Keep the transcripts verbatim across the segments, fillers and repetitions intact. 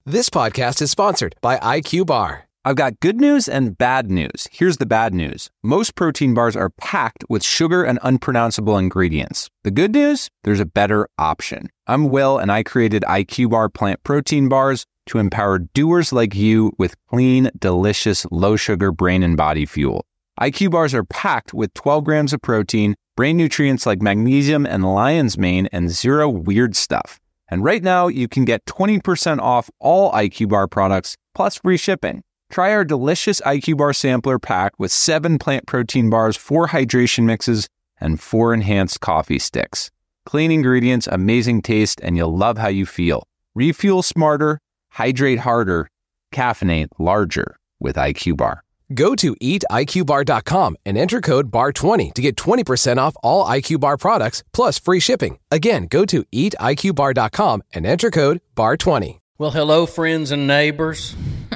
This podcast is sponsored by I Q Bar. I've got good news and bad news. Here's the bad news. Most protein bars are packed with sugar and unpronounceable ingredients. The good news? There's a better option. I'm Will, and I created I Q Bar plant protein bars to empower doers like you with clean, delicious, low-sugar brain and body fuel. I Q Bars are packed with twelve grams of protein, brain nutrients like magnesium and lion's mane, and zero weird stuff. And right now, you can get twenty percent off all I Q Bar products, plus free shipping. Try our delicious I Q Bar sampler pack with seven plant protein bars, four hydration mixes, and four enhanced coffee sticks. Clean ingredients, amazing taste, and you'll love how you feel. Refuel smarter, hydrate harder, caffeinate larger with I Q Bar. Go to eat I Q bar dot com and enter code bar twenty to get twenty percent off all I Q Bar products, plus free shipping. Again, go to eat I Q bar dot com and enter code bar twenty. Well, hello, friends and neighbors.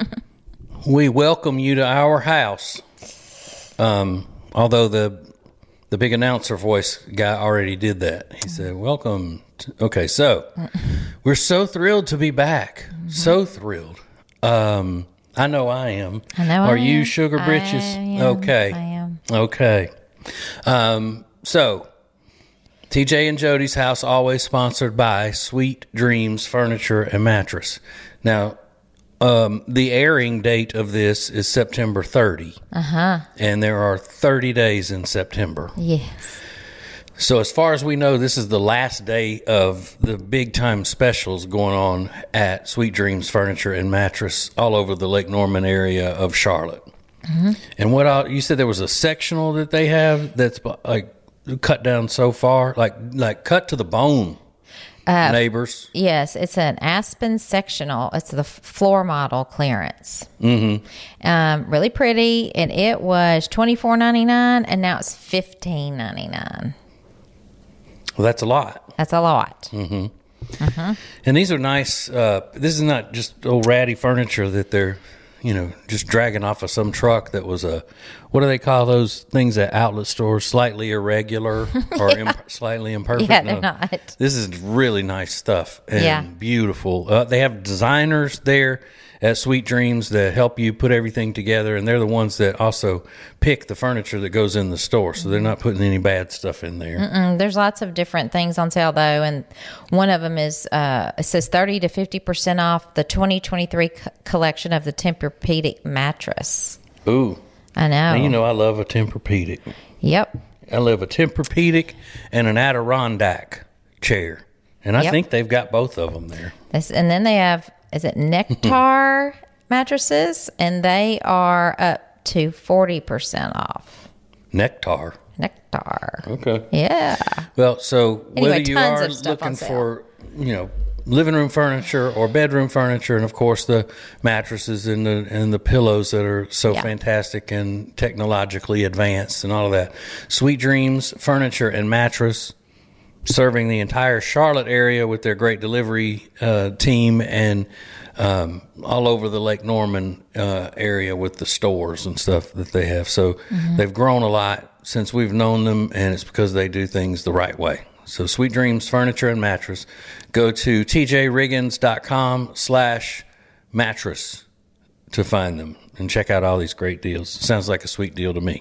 We welcome you to our house. Um, although the the big announcer voice guy already did that. He said, welcome. To, okay, so we're so thrilled to be back. Mm-hmm. So thrilled. Um, I know I am. I know Are I you, am. Sugar Britches? I am. Okay. I am. Okay. Um, so, T J and Jody's house, always sponsored by Sweet Dreams Furniture and Mattress. Now, Um, the airing date of this is September thirtieth. Uh-huh. And there are thirty days in September. Yes. So as far as we know, this is the last day of the big time specials going on at Sweet Dreams Furniture and Mattress all over the Lake Norman area of Charlotte. Mm-hmm. And what I, you said there was a sectional that they have that's like cut down so far, like like cut to the bone. Uh, neighbors. Yes, it's an Aspen sectional. It's the floor model clearance. Mm-hmm. Um, really pretty, and it was twenty-four ninety-nine, and now it's fifteen ninety-nine. Well, that's a lot. That's a lot. Mm-hmm. Uh-huh. And these are nice. Uh, this is not just old ratty furniture that they're, you know, just dragging off of some truck that was a, what do they call those things at outlet stores? Slightly irregular or yeah. imp- slightly imperfect? Yeah, no, they're not. This is really nice stuff and yeah. beautiful. Uh, they have designers there at Sweet Dreams that help you put everything together, and they're the ones that also pick the furniture that goes in the store, so they're not putting any bad stuff in there. Mm-mm. There's lots of different things on sale, though, and one of them is, uh, it says thirty to fifty percent off the twenty twenty-three co- collection of the Tempur-Pedic mattress. Ooh. I know. Now, you know I love a Tempur-Pedic. Yep. I love a Tempur-Pedic and an Adirondack chair, and I yep. think they've got both of them there. This, and then they have, is it Nectar mattresses, and they are up to forty percent off. Nectar. Nectar. Okay. Yeah. Well, so anyway, whether you are looking for, you know, living room furniture or bedroom furniture, and of course the mattresses and the and the pillows that are so yeah. fantastic and technologically advanced and all of that. Sweet Dreams Furniture and Mattress, serving the entire Charlotte area with their great delivery uh, team, and um, all over the Lake Norman uh, area with the stores and stuff that they have. So mm-hmm. they've grown a lot since we've known them, and it's because they do things the right way. So Sweet Dreams Furniture and Mattress. Go to tjriggins.com slash mattress to find them and check out all these great deals. Sounds like a sweet deal to me.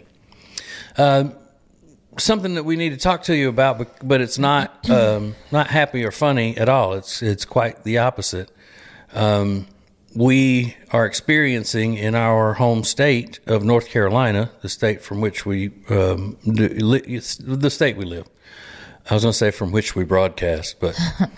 Uh, something that we need to talk to you about, but, but it's not um, not happy or funny at all. It's it's quite the opposite. Um, we are experiencing in our home state of North Carolina, the state from which we um, do, the state we live. I was going to say from which we broadcast, but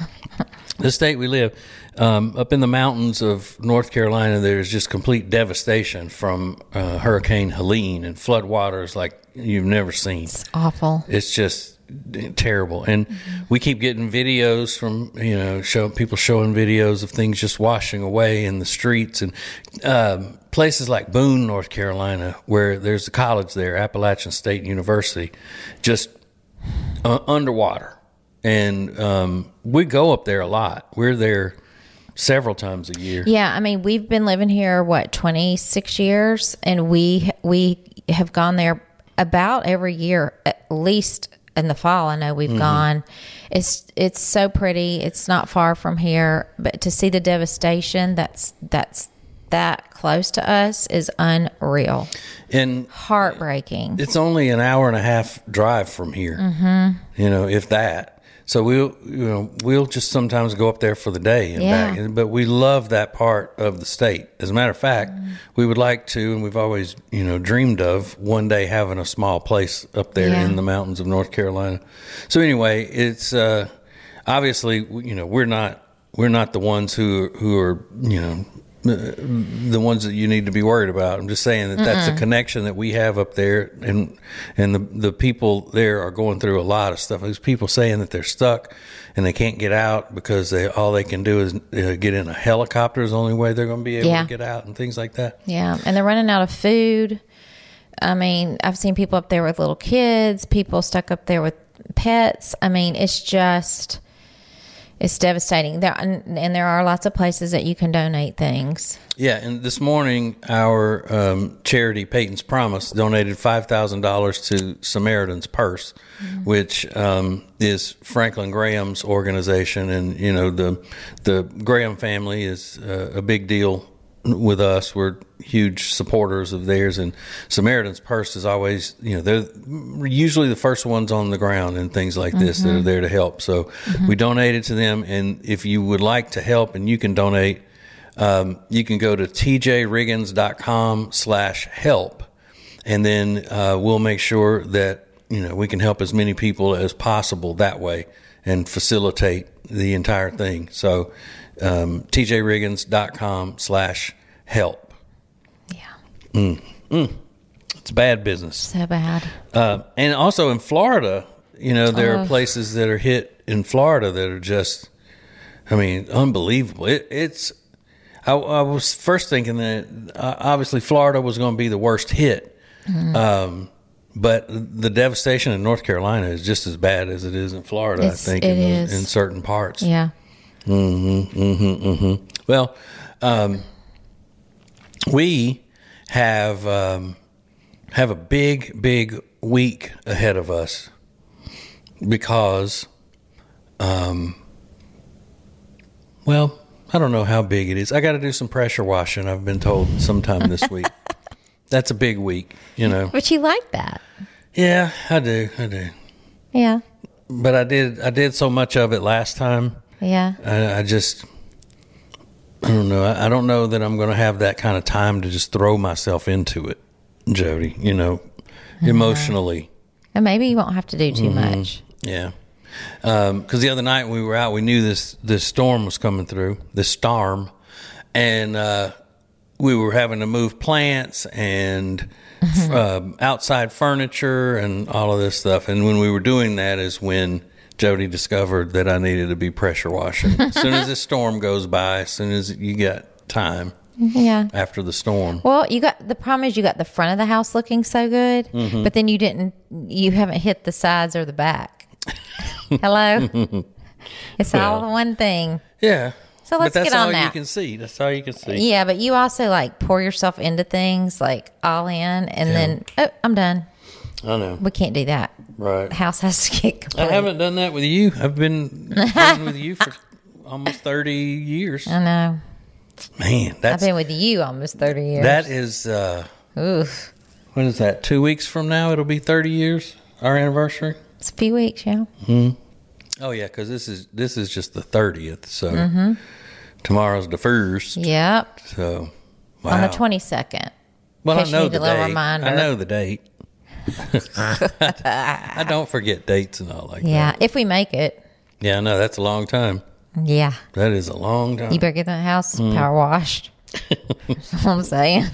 the state we live, um, up in the mountains of North Carolina, there's just complete devastation from uh, Hurricane Helene and floodwaters like you've never seen. It's awful. It's just terrible. And mm-hmm. we keep getting videos from, you know, show, people showing videos of things just washing away in the streets. And um, places like Boone, North Carolina, where there's a college there, Appalachian State University, just Uh, underwater, and um, we go up there a lot. We're there several times a year. Yeah, I mean, we've been living here what twenty-six years, and we we have gone there about every year, at least in the fall. I know we've mm-hmm. gone. It's it's so pretty. It's not far from here, but to see the devastation that's that's that close to us is unreal and heartbreaking. It's only an hour and a half drive from here, mm-hmm. you know, if that. So we'll, you know, we'll just sometimes go up there for the day and yeah. back. But we love that part of the state. As a matter of fact, mm-hmm. we would like to, and we've always, you know, dreamed of one day having a small place up there yeah. in the mountains of North Carolina. So anyway, it's uh, obviously, you know, we're not we're not the ones who who are, you know, the ones that you need to be worried about. I'm just saying that Mm-mm. that's a connection that we have up there, and and the the people there are going through a lot of stuff. There's people saying that they're stuck and they can't get out because they all they can do is uh, get in a helicopter is the only way they're going to be able yeah. to get out and things like that. Yeah, and they're running out of food. I mean, I've seen people up there with little kids, people stuck up there with pets. I mean, it's just... It's devastating. There and, and there are lots of places that you can donate things. Yeah, and this morning our um, charity Peyton's Promise donated five thousand dollars to Samaritan's Purse, mm-hmm. which um, is Franklin Graham's organization, and you know the the Graham family is uh, a big deal with us. We're huge supporters of theirs, and Samaritan's Purse is always, you know, they're usually the first ones on the ground and things like this mm-hmm. that are there to help. So mm-hmm. we donated to them, and if you would like to help and you can donate, um, you can go to tjriggins.com slash help, and then uh, we'll make sure that, you know, we can help as many people as possible that way and facilitate the entire thing. So um, tjriggins.com slash help. Yeah. Mm. Mm. It's bad business. So bad. Uh, and also in Florida, you know, there oh. are places that are hit in Florida that are just, I mean, unbelievable. It, it's, I, I was first thinking that uh, obviously Florida was going to be the worst hit. Mm-hmm. Um, but the devastation in North Carolina is just as bad as it is in Florida, it's, I think, it in, is. Those, in certain parts. Yeah. Mm-hmm, mm-hmm, mm-hmm. Well, um, we have um, have a big, big week ahead of us because, um, well, I don't know how big it is. I got to do some pressure washing, I've been told, sometime this week. That's a big week, you know. But you like that. Yeah, I do. I do. Yeah. But I did I did so much of it last time. Yeah. I, I just, I don't know. I, I don't know that I'm going to have that kind of time to just throw myself into it, Jody, you know, uh-huh. emotionally. And maybe you won't have to do too mm-hmm. much. Yeah. Because um, the other night when we were out, we knew this, this storm was coming through, this storm. And uh, we were having to move plants and mm-hmm. uh, outside furniture and all of this stuff. And when we were doing that is when Jody discovered that I needed to be pressure washing. As soon as this storm goes by, as soon as you got time yeah. after the storm. Well, you got the problem is you got the front of the house looking so good, mm-hmm. but then you didn't, you haven't hit the sides or the back. Hello? It's well, all one thing. Yeah. So let's but that's get on all that. you can see. That's all you can see. Yeah, but you also like pour yourself into things like all in and yeah. then, oh, I'm done. I know. We can't do that. Right. The house has to get complete. I haven't done that with you. I've been, been with you for almost thirty years. I know. Man, that's... I've been with you almost thirty years. That is... Uh, Oof. What is that? Two weeks from now, it'll be thirty years, our anniversary? It's a few weeks, yeah. Hmm. Oh, yeah, because this is, this is just the thirtieth, so mm-hmm. tomorrow's the first. Yep. So, wow. On the twenty-second. Well, I know the date. Reminder. I know the date. I don't forget dates and all like yeah, that. Yeah, if we make it. Yeah, I know. That's a long time. Yeah. That is a long time. You better get that house mm. power washed. That's what I'm saying.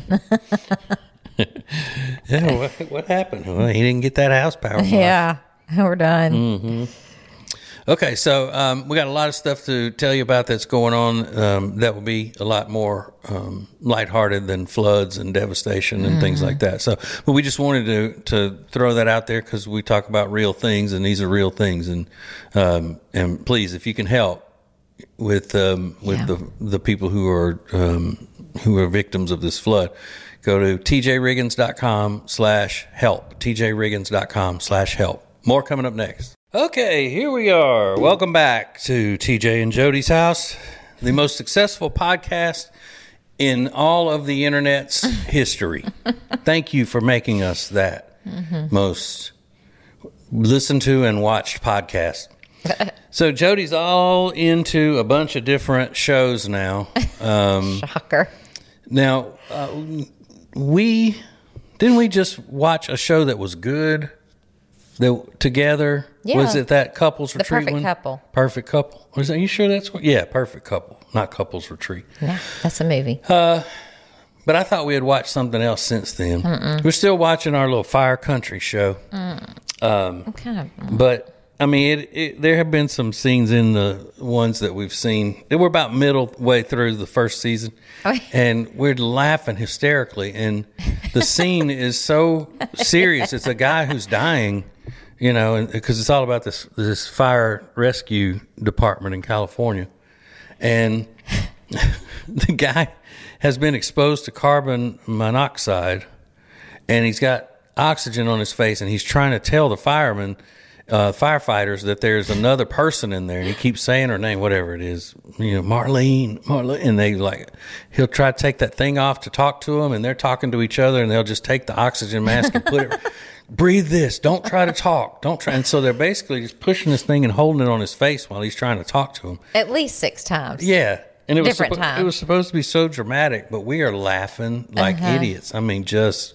Yeah, what, what happened? Well, he didn't get that house power washed. Yeah, we're done. Mm-hmm. Okay, so um, we got a lot of stuff to tell you about that's going on um, that will be a lot more um, lighthearted than floods and devastation and mm. things like that. So, but we just wanted to to throw that out there because we talk about real things, and these are real things. And um, and please, if you can help with um, with yeah. the the people who are um, who are victims of this flood, go to tjriggins.com slash help. tjriggins.com slash help. More coming up next. Okay, here we are. Welcome back to T J and Jody's house, the most successful podcast in all of the internet's history. Thank you for making us that mm-hmm. most listened to and watched podcast. So Jody's all into a bunch of different shows now. Um, Shocker. Now, uh, we didn't we just watch a show that was good that together? Yeah. Was it that Couples Retreat? The Perfect one? Couple. Perfect Couple. Was that, are you sure that's what? Yeah, Perfect Couple, not Couples Retreat. Yeah, that's a movie. Uh, but I thought we had watched something else since then. Mm-mm. We're still watching our little Fire Country show. Mm. Um, kind of, mm. But I mean, it, it, there have been some scenes in the ones that we've seen. They were about middle way through the first season, oh. and we're laughing hysterically. And the scene is so serious. It's a guy who's dying, you know, because it's all about this this fire rescue department in California, and the guy has been exposed to carbon monoxide, and he's got oxygen on his face, and he's trying to tell the firemen. Uh, firefighters that there's another person in there, and he keeps saying her name, whatever it is, you know, Marlene, Marlene, and they like, he'll try to take that thing off to talk to them, and they're talking to each other, and they'll just take the oxygen mask and put it, breathe this, don't try to talk, don't try, and so they're basically just pushing this thing and holding it on his face while he's trying to talk to him. At least six times. Yeah. And it was, Different suppo- times. It was supposed to be so dramatic, but we are laughing like uh-huh. idiots. I mean, just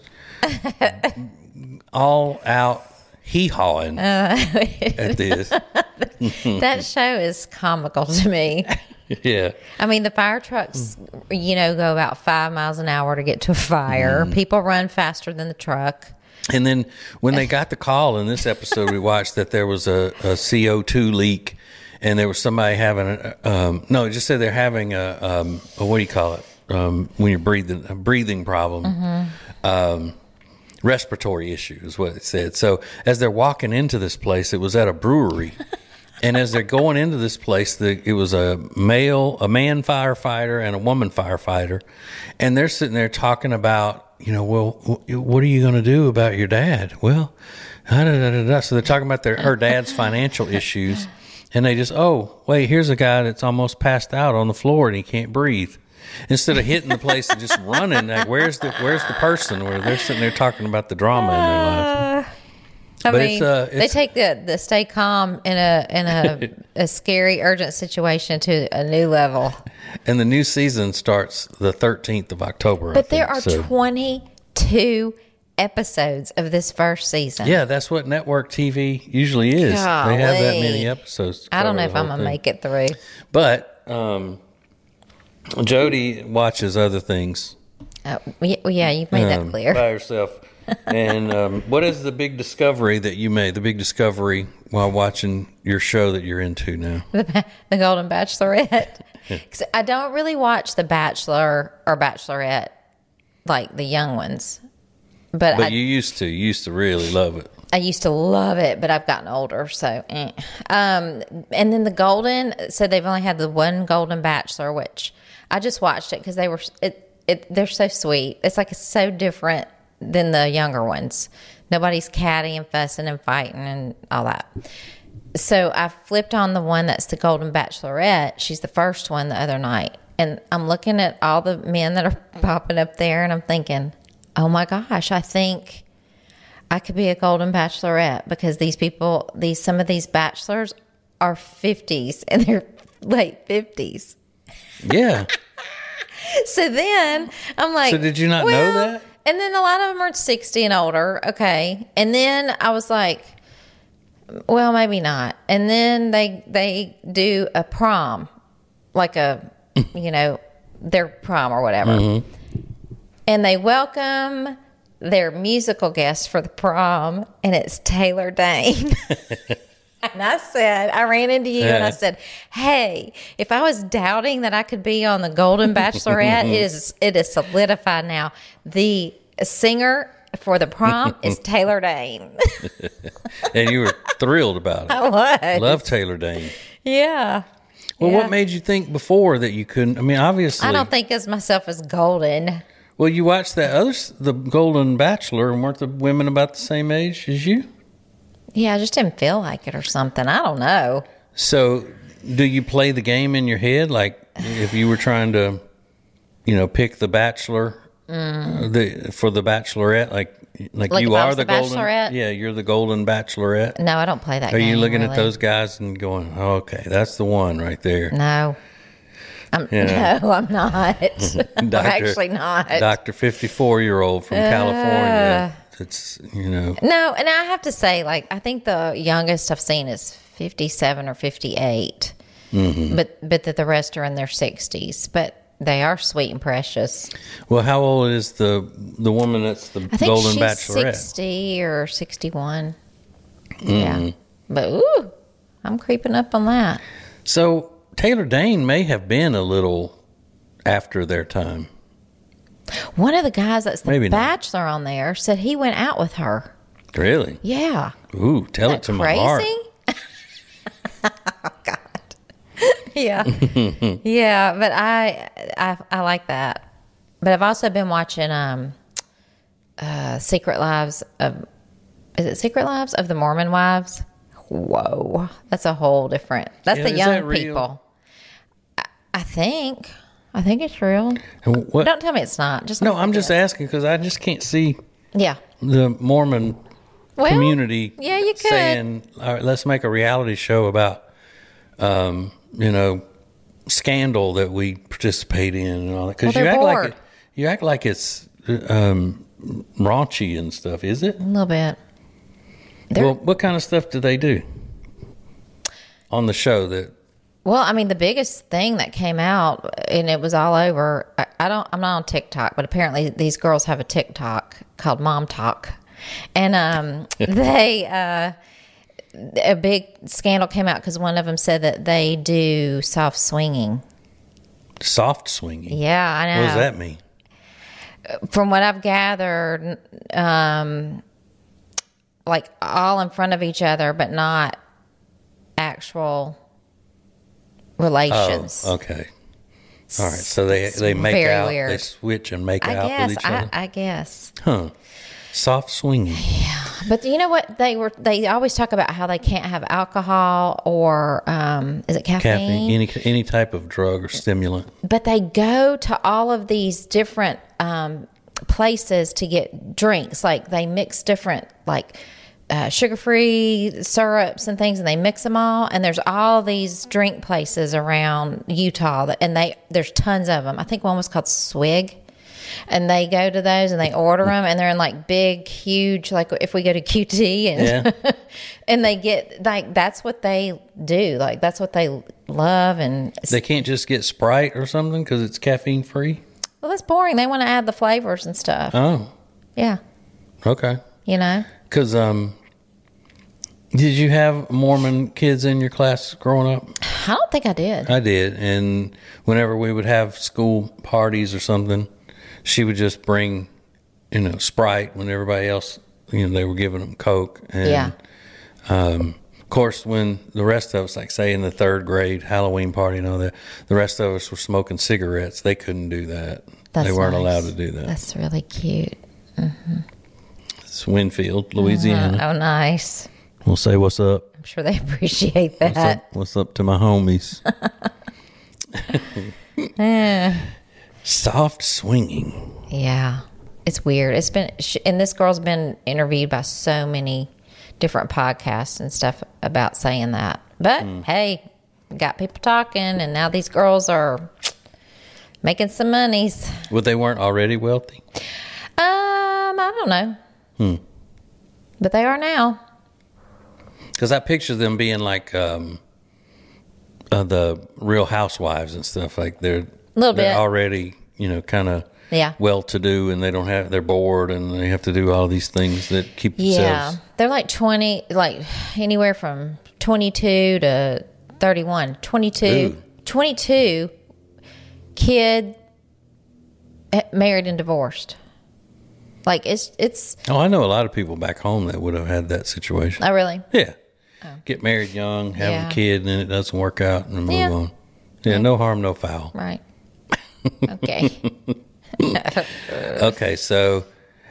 all out hee-hawing uh, at this. That show is comical to me. Yeah. I mean, the fire trucks, you know, go about five miles an hour to get to a fire. Mm. People run faster than the truck. And then when they got the call in this episode, we watched that there was a, a C O two leak, and there was somebody having a, um, no, it just said they're having a, um, a, what do you call it? Um, when you're breathing, a breathing problem. Mm-hmm. Um, respiratory issue is what it said. So as they're walking into this place, it was at a brewery. And as they're going into this place, the, it was a male, a man firefighter and a woman firefighter. And they're sitting there talking about, you know, well, what are you going to do about your dad? Well, da, da, da, da. So they're talking about their, her dad's financial issues. And they just, oh, wait, here's a guy that's almost passed out on the floor and he can't breathe. Instead of hitting the place and just running, like where's the where's the person? Where they're sitting there talking about the drama in their life. I but mean, it's, uh, it's, they take the, the stay calm in a in a, a scary, urgent situation to a new level. And the new season starts the thirteenth of October. But I there think, are so. twenty-two episodes of this first season. Yeah, that's what network T V usually is. Golly. They have that many episodes. I don't know if I'm gonna make it through. But um, Jody watches other things. Uh, yeah, you've made um, that clear. By herself. And um, what is the big discovery that you made, the big discovery while watching your show that you're into now? The, the Golden Bachelorette. Because I don't really watch The Bachelor or Bachelorette, like the young ones. But, but I, you used to. You used to really love it. I used to love it, but I've gotten older, so eh. Um, and then the Golden, so they've only had the one Golden Bachelor, which I just watched it because they were, it, it, they're so sweet. It's like it's so different than the younger ones. Nobody's catty and fussing and fighting and all that. So I flipped on the one that's the Golden Bachelorette. She's the first one the other night. And I'm looking at all the men that are popping up there, and I'm thinking, oh my gosh, I think I could be a Golden Bachelorette, because these people, these some of these bachelors are fifties and they're late fifties. Yeah. So then I'm like, so did you not well, know that? And then a lot of them are sixty and older. Okay. And then I was like, well, maybe not. And then they, they do a prom, like a, you know, their prom or whatever. Mm-hmm. And they welcome their musical guest for the prom, and it's Taylor Dayne. And I said, I ran into you and I said, hey, if I was doubting that I could be on the Golden Bachelorette, it is it is solidified now. The singer for the prom is Taylor Dayne. And you were thrilled about it. I was. Love Taylor Dayne. Yeah. Well, yeah. What made you think before that you couldn't? I mean, obviously. I don't think of myself as golden. Well, you watched that other, the Golden Bachelor, and weren't the women about the same age as you? Yeah, I just didn't feel like it or something. I don't know. So, do you play the game in your head? Like, if you were trying to, you know, pick the Bachelor mm. the for the Bachelorette, like, like, like you are the, the golden. Yeah, you're the golden Bachelorette. No, I don't play that. Are game, you looking really. at those guys and going, oh, "Okay, that's the one right there"? No. I'm, you know, no, I'm not. I'm actually not. Doctor fifty-four-year-old from uh, California. It's, you know. No, and I have to say, like, I think the youngest I've seen is fifty-seven or fifty-eight. Mm-hmm. But but that the rest are in their sixties. But they are sweet and precious. Well, how old is the the woman that's the I think Golden she's Bachelorette? sixty or sixty-one. Mm-hmm. Yeah. But, ooh, I'm creeping up on that. So, Taylor Dayne may have been a little after their time. One of the guys that's the Maybe Bachelor not. on there said he went out with her. Really? Yeah. Ooh, tell Isn't it to crazy? my heart. Oh, God. Yeah. Yeah, but I, I I like that. But I've also been watching um, uh, Secret Lives of, is it Secret Lives of the Mormon Wives? Whoa. That's a whole different, that's Yeah, the is young that real? people. I, I think. I think it's real. And what? Don't tell me it's not. Just No, look I'm it just up. asking because I just can't see Yeah. the Mormon Well, community yeah, you could. saying, all right, let's make a reality show about, um, you know, scandal that we participate in and all that. Because Well, you they're act like bored. it, you act like it's um, raunchy and stuff. Is it? A little bit. They're, Well, what kind of stuff do they do on the show? That well, I mean, the biggest thing that came out, and it was all over. I, I don't. I'm not on TikTok, but apparently these girls have a TikTok called Mom Talk, and um, they uh, a big scandal came out because one of them said that they do soft swinging. soft swinging. Yeah, I know. What does that mean? From what I've gathered, um, like all in front of each other, but not actual relations. Oh, okay. All right. So they It's they make very out, weird. they switch and make I out guess. with each I, other. I guess. Huh. Soft swinging. But you know what? They were. They always talk about how they can't have alcohol or um, is it caffeine? Caffeine, any any type of drug or stimulant. But they go to all of these different um, places to get drinks. Like they mix different like uh, sugar-free syrups and things, and they mix them all. And there's all these drink places around Utah, that, and they there's tons of them. I think one was called Swig. And they go to those and they order them, and they're in like big, huge, like if we go to Q T, and Yeah. and they get like that's what they do, like that's what they love, and They can't just get Sprite or something because it's caffeine free. well, that's boring. They want to add the flavors and stuff. Oh, Yeah, okay. you know. Because um, did you have Mormon kids in your class growing up? I don't think I did. I did, and whenever we would have school parties or something, she would just bring, you know, Sprite when everybody else, you know, they were giving them Coke. And, Yeah. Um, of course, when the rest of us, like say in the third grade Halloween party and all that, the rest of us were smoking cigarettes. They couldn't do that. That's they weren't nice. allowed to do that. That's really cute. It's Winfield, Louisiana. Oh, nice. We'll say what's up. I'm sure they appreciate What's that. up, what's up to my homies? Soft swinging. Yeah, it's weird. It's been, sh- and this girl's been interviewed by so many different podcasts and stuff about saying that. But Mm. hey, got people talking, and now these girls are making some monies. Well, they weren't already wealthy? Um, I don't know, Hmm. but they are now. Because I picture them being like um, uh, the Real Housewives and stuff. Like they're, Little they're bit. already, you know, kind of Yeah. well-to-do, and they don't have, they're bored, and they have to do all these things that keep Yeah, themselves. they're like twenty, like anywhere from twenty-two to thirty-one. twenty-two, Ooh. twenty-two, kid, eh, married and divorced. Like it's it's. Oh, I know a lot of people back home that would have had that situation. Oh, really? Yeah. Get married young, have Yeah. a kid, and then it doesn't work out, and move Yeah. on. Yeah, no harm, no foul. Right. Okay. Okay, so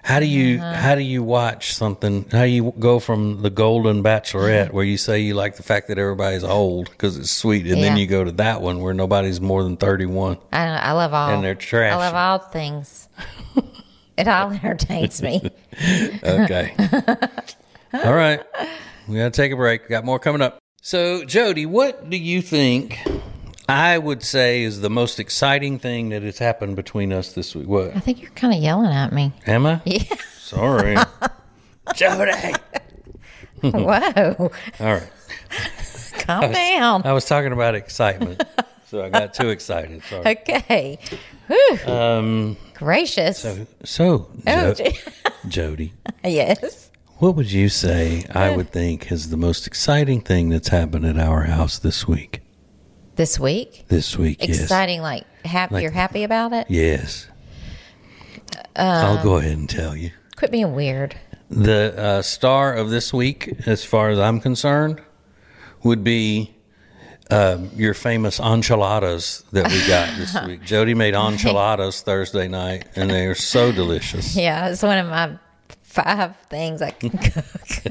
How do you uh-huh. how do you watch something? How do you go from the Golden Bachelorette, where you say you like the fact that everybody's old because it's sweet, and yeah. then you go to that one where nobody's more than thirty-one. I I love all, and they're trash. I love all things. It all entertains me. Okay. All right. We got to take a break. We got more coming up. So, Jody, what do you think I would say is the most exciting thing that has happened between us this week? What? I think you're kind of yelling at me. Am I? Yeah. Sorry. Jody. Whoa. All right. Calm I was, down. I was talking about excitement, so I got too excited. Sorry. Okay. Whew. Um, Gracious. So, so oh, jo- Jody. Yes. What would you say I would think is the most exciting thing that's happened at our house this week? This week? This week, exciting, yes. Exciting, like, happy, like, you're happy about it? Yes. Um, I'll go ahead and tell you. Quit being weird. The uh, star of this week, as far as I'm concerned, would be um, your famous enchiladas that we got this week. Jody made enchiladas Thursday night, and they are so delicious. Yeah, it's one of my five things I can cook.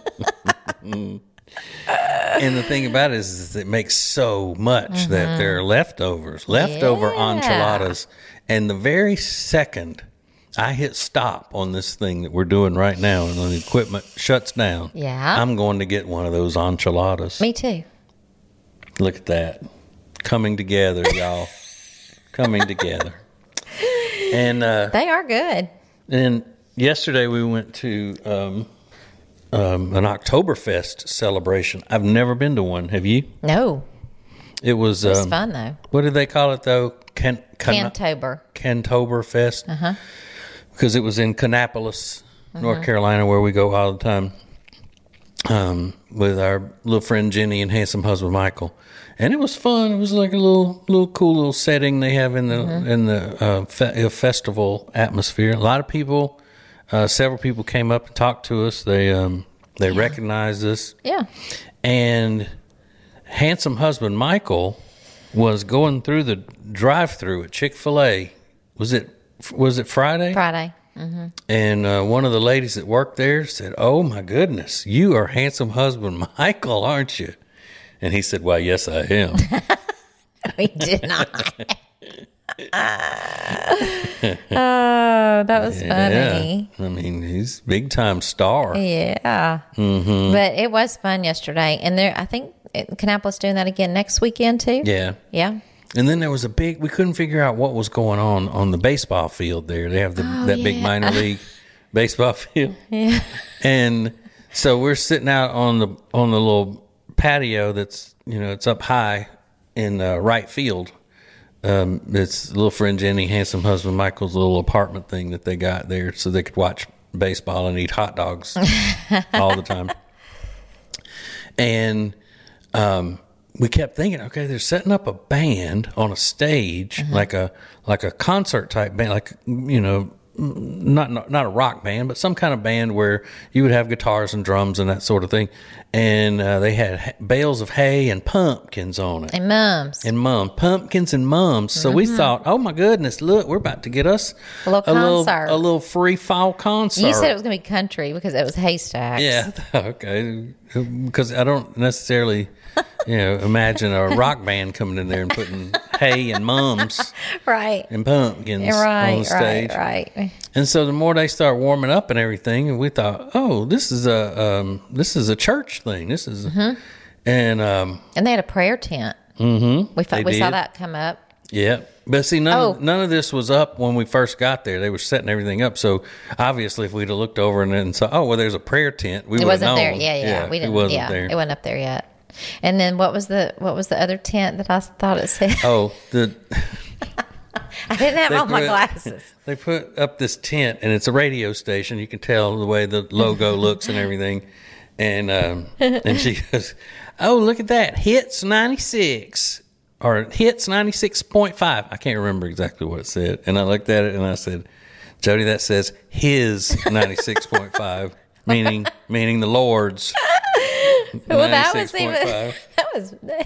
And the thing about it is, is it makes so much mm-hmm. that there are leftovers, leftover yeah. enchiladas. And the very second I hit stop on this thing that we're doing right now and the equipment shuts down, yeah. I'm going to get one of those enchiladas. Me too. Look at that. Coming together, y'all. Coming together. And uh, they are good. And yesterday we went to um, um, an Oktoberfest celebration. I've never been to one. Have you? No. It was, it was um, fun, though. What did they call it, though? Can, can, Cantober. Cantoberfest. Uh-huh. Because it was in Kannapolis, uh-huh. North Carolina, where we go all the time, um, with our little friend Jenny and handsome husband Michael. And it was fun. It was like a little, little cool little setting they have in the mm-hmm. in the uh, fe- festival atmosphere. A lot of people, uh, several people came up and talked to us. They um, they yeah. recognized us. Yeah. And handsome husband Michael was going through the drive-through at Chick-fil-A. Was it was it Friday? Friday. Mm-hmm. And uh, one of the ladies that worked there said, "Oh my goodness, you are handsome husband Michael, aren't you?" And he said, "Why, yes, I am." We did not. Oh, that was yeah. funny. I mean, he's big time star. Yeah. Mm-hmm. But it was fun yesterday. And there, I think Kannapolis doing that again next weekend, too. Yeah. Yeah. And then there was a big, we couldn't figure out what was going on on the baseball field there. They have the, oh, that yeah. big minor league baseball field. Yeah. And so we're sitting out on the on the little patio that's, you know, it's up high in uh, right field. Um, it's little friend Jenny, handsome husband Michael's little apartment thing that they got there so they could watch baseball and eat hot dogs all the time. And um, we kept thinking, okay, they're setting up a band on a stage, mm-hmm. like a like a concert type band, like, you know, not, not not a rock band, but some kind of band where you would have guitars and drums and that sort of thing. And uh, they had ha- bales of hay and pumpkins on it. And mums. And mums. Pumpkins and mums. So mm-hmm. we thought, oh, my goodness, look, we're about to get us a little a concert. Little, a little free fall concert. You said it was going to be country because it was haystacks. Yeah, okay. Because I don't necessarily, you know, imagine a rock band coming in there and putting hay and mums right. and pumpkins right, on the stage. Right, right. And so the more they start warming up and everything, and we thought, oh, this is a um, this is a church thing. This is, mm-hmm. and um, and they had a prayer tent. Mm-hmm. We thought, we saw that come up. Yeah, but see, none oh. of, none of this was up when we first got there. They were setting everything up. So obviously, if we'd have looked over and then saw, oh, well, there's a prayer tent, we it would have known. It wasn't there. Yeah, yeah, yeah, we didn't. It wasn't yeah, there. It wasn't up there yet. And then what was the what was the other tent that I thought it said? Oh, the. I didn't have all put, my glasses. They put up this tent, and it's a radio station. You can tell the way the logo looks and everything. And um, and she goes, "Oh, look at that! Hits ninety-six or Hits ninety-six point five." I can't remember exactly what it said. And I looked at it and I said, "Jody, that says his ninety-six point five, meaning meaning the Lord's." Well, that was even that was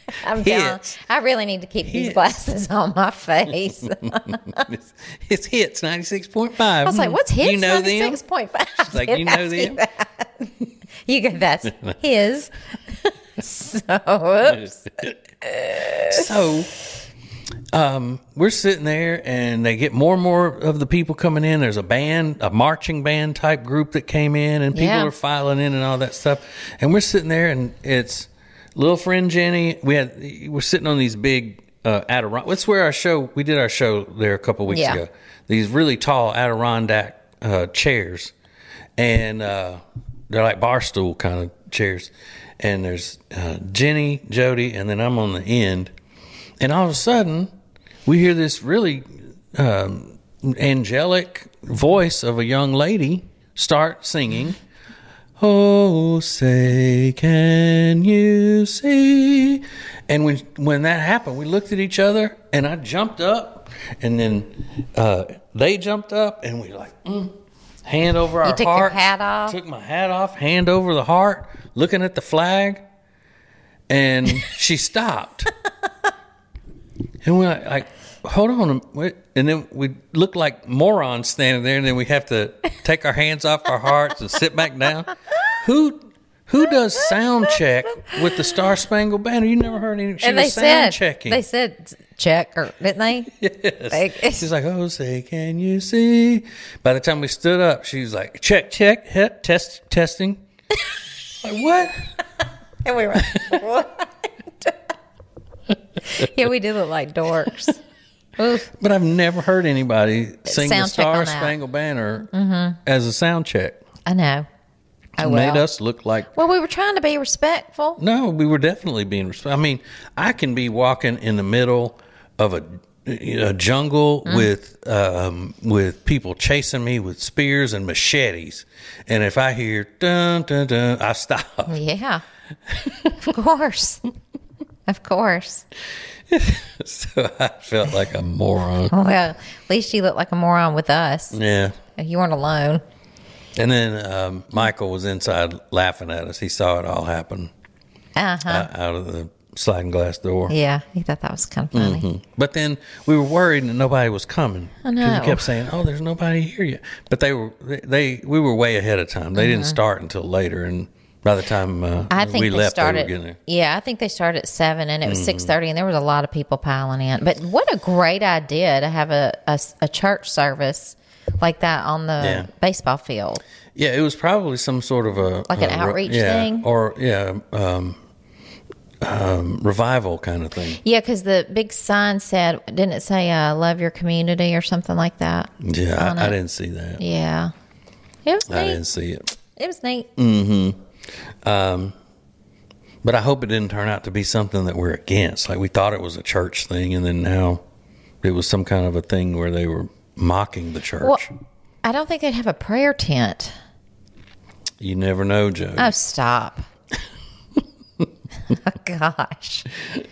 I'm down. I really need to keep hits. These glasses on my face. it's, it's Hits ninety-six point five. I was like, what's Hits you know ninety-six point five? She's like, you know them? You go, that's his. So, oops. So, um, we're sitting there, and they get more and more of the people coming in. There's a band, a marching band type group that came in, and people yeah. are filing in and all that stuff. And we're sitting there, and it's little friend Jenny. We had we're sitting on these big uh, Adirondack. That's where our show. We did our show there a couple weeks yeah. ago. These really tall Adirondack uh, chairs, and uh, they're like bar stool kind of chairs. And there's uh, Jenny, Jody, and then I'm on the end. And all of a sudden, we hear this really um, angelic voice of a young lady start singing, "Oh, say, can you see?" And when when that happened, we looked at each other, and I jumped up, and then uh, they jumped up, and we like, mm, hand over our you took heart. Your hat off? Took my hat off, hand over the heart, looking at the flag, and she stopped. And we're like, like, hold on. Wait. And then we look like morons standing there, and then we have to take our hands off our hearts and sit back down. Who who does sound check with the Star Spangled Banner? You never heard any. She and was they sound said, checking. They said check, or didn't they? Yes. Like, she's like, "Oh, say, can you see?" By the time we stood up, she was like, "Check, check, hit, test, testing." Like, what? And we were like, what? Yeah, we do look like dorks. Oof. But I've never heard anybody sing sound the Star check on Spangled Banner mm-hmm. as a sound check. I know. It Oh, made well. us look like. Well, we were trying to be respectful. No, we were definitely being respectful. I mean, I can be walking in the middle of a, a jungle mm. with um, with people chasing me with spears and machetes, and if I hear dun dun dun, I stop. Yeah, of course, of course. So I felt like a moron. Well, at least you look like a moron with us. Yeah, you weren't alone. And then um, Michael was inside laughing at us. He saw it all happen uh-huh. uh, out of the sliding glass door. Yeah, he thought that was kind of funny. Mm-hmm. But then we were worried that nobody was coming. I know. He kept saying, "Oh, there's nobody here yet." But they were they, they we were way ahead of time. They mm-hmm. didn't start until later, and by the time uh, I think we they left, started, they were getting there. Yeah, I think they started at seven, and it was mm-hmm. six thirty, and there was a lot of people piling in. But what a great idea to have a a, a church service like that on the yeah. baseball field. Yeah, it was probably some sort of a like an a, outreach yeah, thing, or yeah, um, um, revival kind of thing. Yeah, because the big sign said, didn't it say uh, "Love your community" or something like that? Yeah, I, I didn't see that. Yeah, it was neat. I didn't see it. It was neat. Mm-hmm. Um, but I hope it didn't turn out to be something that we're against. Like, we thought it was a church thing, and then now it was some kind of a thing where they were mocking the church. Well, I don't think they'd have a prayer tent. You never know, Joe. Oh, stop. Oh, gosh.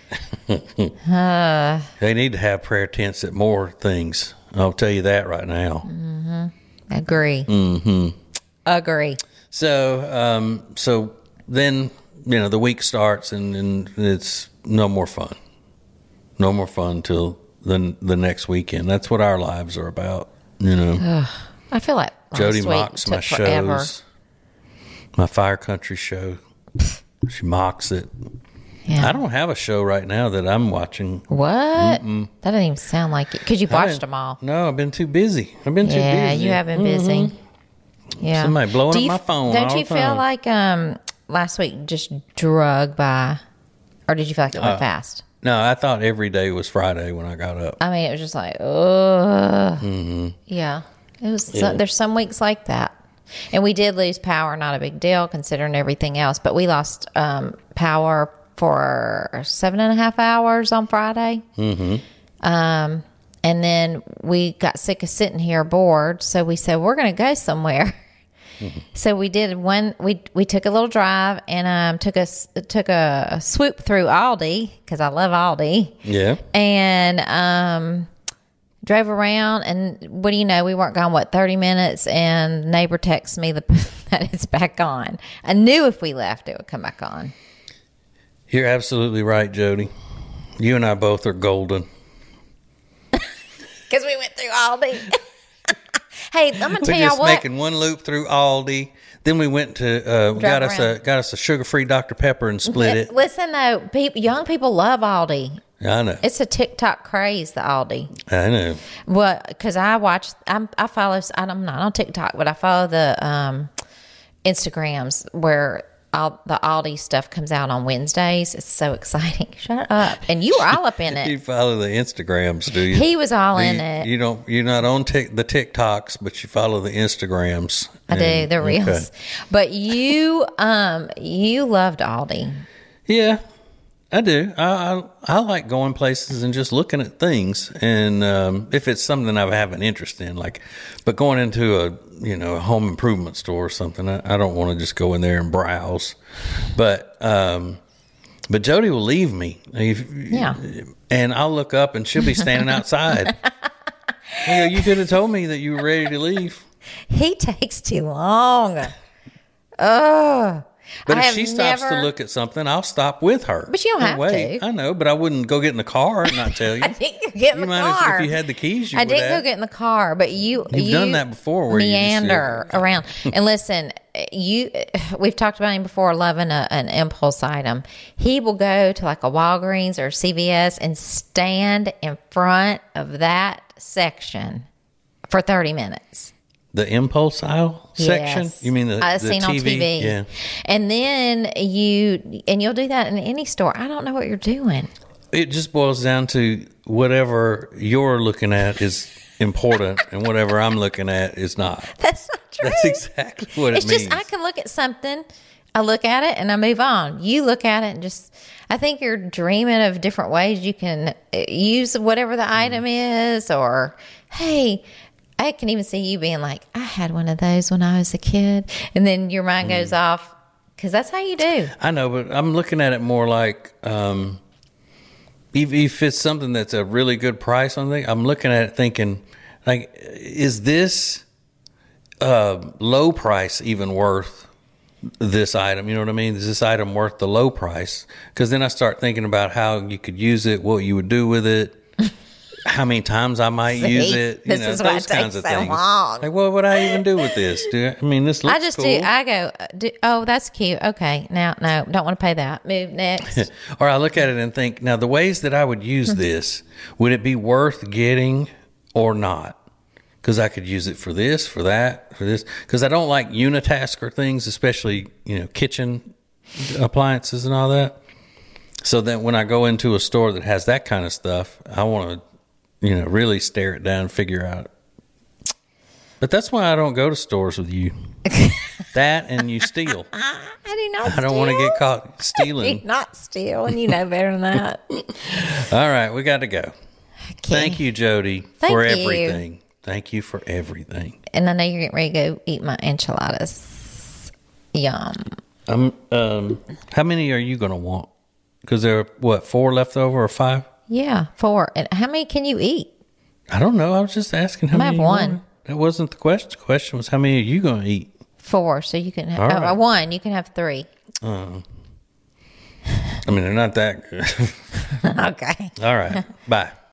uh, they need to have prayer tents at more things. I'll tell you that right now. Mm-hmm. Agree. Mm-hmm. Agree. So, um, so then, you know, the week starts, and, and it's no more fun. No more fun till the the next weekend. That's what our lives are about, you know. Ugh, I feel like Jody mocks my forever. shows. My Fire Country show. She mocks it. Yeah. I don't have a show right now that I'm watching. What? Mm-mm. That doesn't even sound like it. Because you've watched them all. No, I've been too busy. I've been yeah, too busy. Yeah, you have been busy. Mm-hmm. Yeah. Somebody blowing Do up you, my phone Don't all you the feel time. like um, last week just drug by? Or did you feel like it went uh, fast? No, I thought every day was Friday when I got up. I mean, it was just like, ugh. Mm-hmm. Yeah. It was. Yeah. So, there's some weeks like that. And we did lose power, not a big deal considering everything else. But we lost um, power for seven and a half hours on Friday. Mm-hmm. Um, and then we got sick of sitting here bored. So we said, we're going to go somewhere. Mm-hmm. So we did one, we we took a little drive and um, took a, took a, a swoop through Aldi, because I love Aldi. Yeah. And um, drove around, and what do you know, we weren't gone, what, thirty minutes, and neighbor texts me the, that it's back on. I knew if we left, it would come back on. You're absolutely right, Jody. You and I both are golden. Because we went through Aldi. Hey, I'm gonna tell We're y'all just what. making one loop through Aldi. Then we went to uh, got us around. a got us a sugar free Doctor Pepper and split it. Listen though, people, young people love Aldi. I know. It's a TikTok craze, the Aldi. I know. Well, because I watch, I'm, I follow. I'm not on TikTok, but I follow the um, Instagrams where all the Aldi stuff comes out on Wednesdays. It's so exciting. Shut up! And you were all up in You it. follow the Instagrams, do you? He was all Do in you, it. You don't. You're not on tic, the TikToks, but you follow the Instagrams. I do And- the reels, okay. but you, um, you loved Aldi. Yeah, I do. I, I I like going places and just looking at things, and um, if it's something I have an interest in, like, but going into a you know a home improvement store or something, I, I don't want to just go in there and browse. But um, but Jody will leave me. If, Yeah. and I'll look up and she'll be standing outside. Yeah, you could have told me that you were ready to leave. He takes too long. Oh. But I if have she stops never- to look at something, I'll stop with her. But you don't And have wait. to. I know, but I wouldn't go get in the car and not tell you. I didn't go get in You the might as- car. if you had the keys, you I would didn't have. go get in the car, but you You've you done that before where you just meander sit- around. And listen, you we've talked about him before, loving a, an impulse item. He will go to like a Walgreens or C V S and stand in front of that section for thirty minutes. The impulse aisle section? Yes. You mean the, I've the seen T V? on T V. Yeah. And then you and you'll do that in any store. I don't know what you're doing. It just boils down to whatever you're looking at is important and whatever I'm looking at is not. That's not true. That's exactly what it it's means. just I can look at something, I look at it, and I move on. You look at it and just, I think you're dreaming of different ways you can uh, use whatever the item is, or hey, I can even see you being like, I had one of those when I was a kid, and then your mind goes off because that's how you do. I know, but I'm looking at it more like um, if, if it's something that's a really good price on thing, I'm looking at it thinking, like, is this uh, low price even worth this item? You know what I mean? Is this item worth the low price? Because then I start thinking about how you could use it, what you would do with it. How many times I might See, use it, you this know, is why those it takes kinds of so things. long. Like, what would I even do with this? Do I, I mean, this looks I just cool. do. I go, uh, do, oh, that's cute. Okay, now, no, don't want to pay that. Move next. Or I look at it and think, now the ways that I would use this, would it be worth getting or not? Because I could use it for this, for that, for this. Because I don't like unitasker things, especially, you know, kitchen appliances and all that. So that when I go into a store that has that kind of stuff, I want to, you know, really stare it down and figure out. But that's why I don't go to stores with you. That and you steal. I do not I don't want to steal. get caught I do stealing. not steal, and you know better than that. All right, we got to go. Okay. Thank you, Jody, Thank for you. everything. Thank you for everything. And I know you're getting ready to go eat my enchiladas. Yum. Um, um, how many are you going to want? Because there are, what, four left over or five? Yeah, four. And how many can you eat? I don't know. I was just asking how I many. have you one. wanted. That wasn't the question. The question was how many are you going to eat? Four. So you can have All uh, right. one. You can have three. I mean, they're not that good. Okay. All right. Bye.